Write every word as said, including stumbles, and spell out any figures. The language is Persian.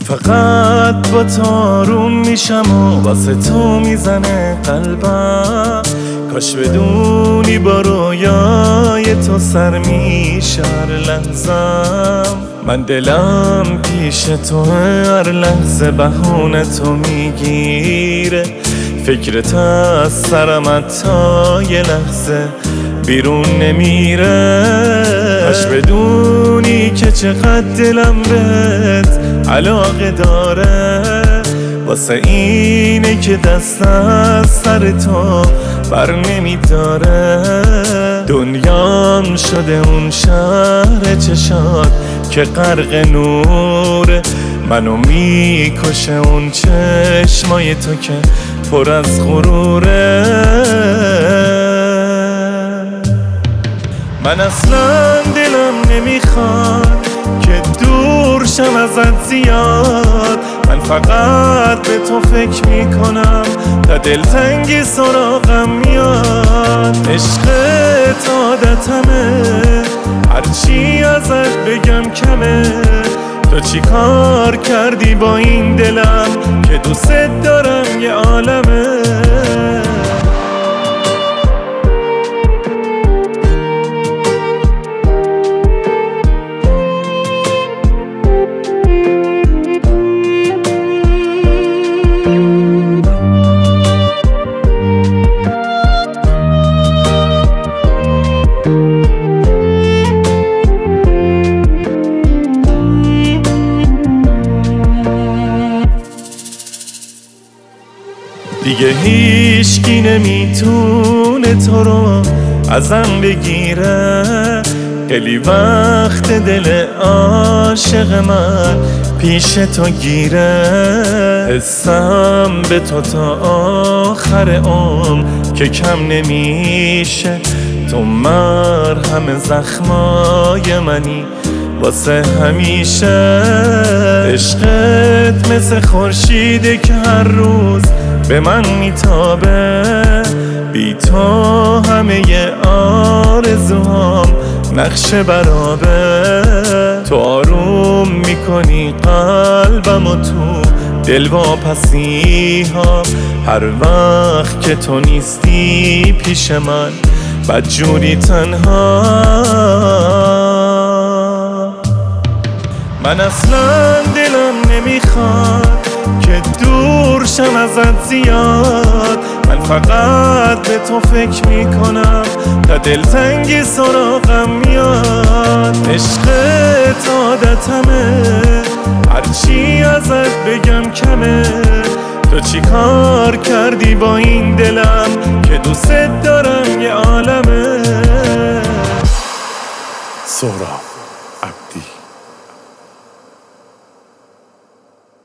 فقط با تو آروم میشم و واسه تو میزنه قلبم. کاش بدونی با رویای تو سر میشه هر لحظم. من دلم پیش تو هر لحظه بهونه تو میگیره. فکرت از سرم حتی یه لحظه بیرون نمیره. کاش بدونی که چقدر دلم بهت علاقه داره. واسه اینه که دست از سر تو بر نمیداره. دنیام شده اون شهر چشات که غرق نوره. منو میکشه اون چشمای تو که پر از غروره. من اصلا دلم نمیخواد که دور شم ازت زیاد. من فقط به تو فکر میکنم تا دلتنگی سراغم میاد. عشقت عادتمه، هرچی ازت بگم کمه. تو چی کار کردی با این دلم که دوست دارم یه عالمه. دیگه هیچکی نمیتونه تو رو ازم بگیره. خیلی وقت دل عاشق من پیش تو گیره. حسم به تو تا آخر عمر که کم نمیشه. تو مرهم زخمای منی واسه همیشه. عشقت مثل خورشیده که هر روز به من میتابه. بی تو همه آرزوهام نقش برابه. تو آروم میکنی قلبم و تو دل واپسی ها. هر وقت که تو نیستی پیش من بدجوری تنها. من اصلا دلم نمیخواد که دور شم ازت زیاد. من فقط به تو فکر میکنم تا دلتنگی سراغم میاد. عشقت عادتمه، هرچی ازت بگم کمه. تو چی کار کردی با این دلم که دوست دارم یه عالمه. سهراب.